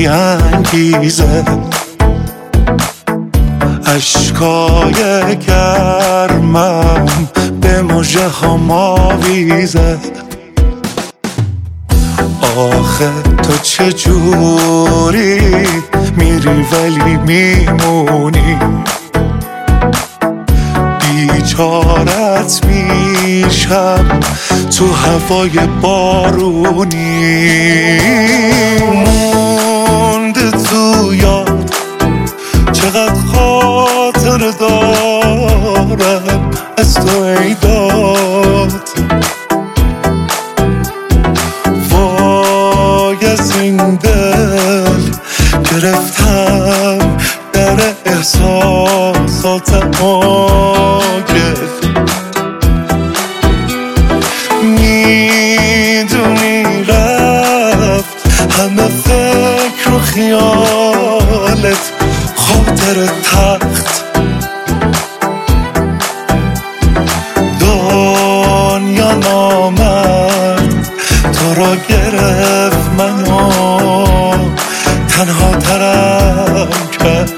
بی انگیزه، اشکای گرمم به مژه هام آویزه. آخه تو چجوری میری ولی میمونی، بیچارت میشم تو هوای بارونی. مونده تو یاد چقدر خاطر دارم از تو ای داد، وای از این دل گرفتم در احساسات آگل. میدونی رفت همه فکر و خیالت، خاطر تخت دنیا نامد تو را گرفت، منو تنها ترم کرد.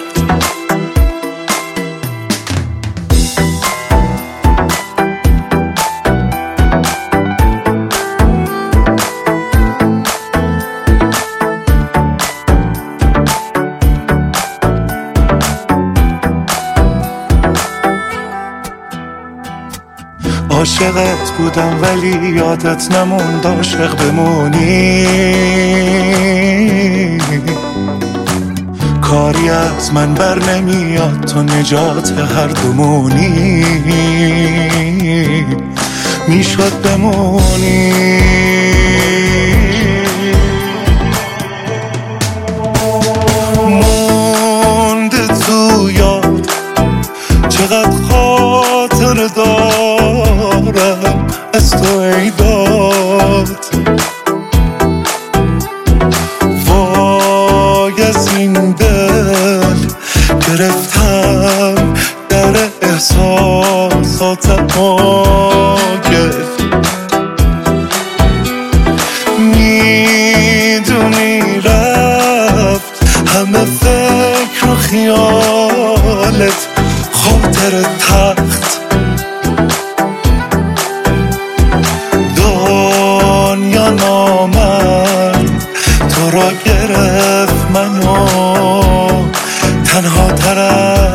عاشقت بودم ولی یادت نموند عاشق بمونی، کاری از من بر نمیاد تو نجات هر دومونی، میشد بمونی. مونده تو یاد چقدر خاطر دارم از تو ای داد، وای از این دل گرفتم در احساسات آگل. میدونی رفت همه فکر و خیالت، خاطر تخت دنیا نامد تو را گرفت، منو تنها ترم